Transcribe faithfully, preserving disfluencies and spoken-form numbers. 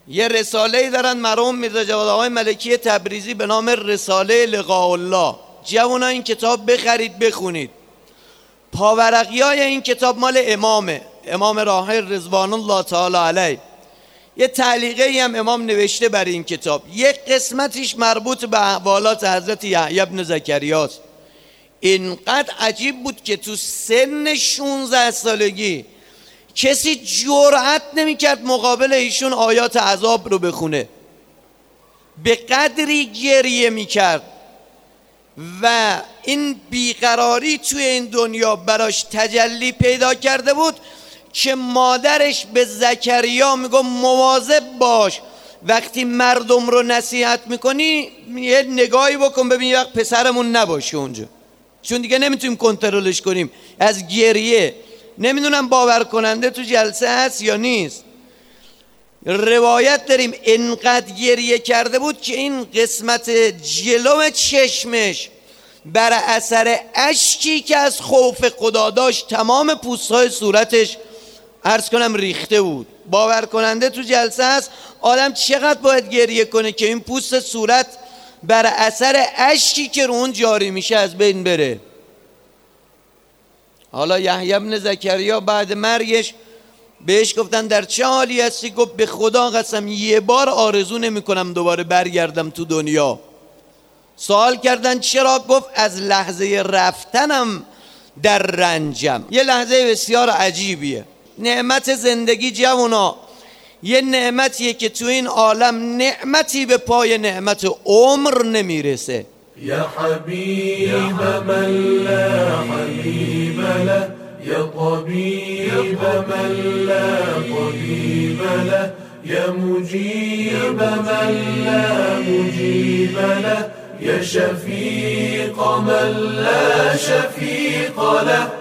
یه رساله‌ای دارن مرحوم میرزا جواد آقای ملکی تبریزی به نام رساله لقاء الله. جوونا این کتاب بخرید بخونید. پاورقیای این کتاب مال امامه، امام راحل رضوان الله تعالی علیه. یه تعلیقه ای هم امام نوشته بر این کتاب. یک قسمتش مربوط به احوالات حضرت یحیی بن زکریاست. اینقدر عجیب بود که تو سن شانزده سالگی کسی جرأت نمی‌کرد مقابل ایشون آیات عذاب رو بخونه. به قدری گریه می‌کرد و این بیقراری توی این دنیا براش تجلی پیدا کرده بود که مادرش به زکریا میگه مواظب باش وقتی مردم رو نصیحت میکنی یه نگاهی بکن ببین یه وقت پسرمون نباشه اونجا، چون دیگه نمیتونیم کنترلش کنیم از گریه. نمیدونم باور کننده تو جلسه هست یا نیست. روایت داریم انقدر گریه کرده بود که این قسمت جلو چشمش بر اثر اشکی که از خوف خدا داشت تمام پوستهای صورتش عرض کنم ریخته بود. باور کننده تو جلسه هست. آدم چقدر باید گریه کنه که این پوست صورت بر اثر اشکی که رو اون جاری میشه از بین بره. حالا یحیی بن زکریا بعد مرگش بهش گفتن در چه حالی هستی؟ گفت به خدا قسم یه بار آرزو نمی کنم دوباره برگردم تو دنیا. سوال کردن چرا؟ گفت از لحظه رفتنم در رنجم. یه لحظه بسیار عجیبیه. نعمت زندگی جوانا یه نعمتیه که تو این عالم نعمتی به پای نعمت عمر نمیرسه. یا حبیب من لا حبیب له یا طبیب من لا طبیب له یا مجیب من لا مجیب له یا شفیق من لا شفیق له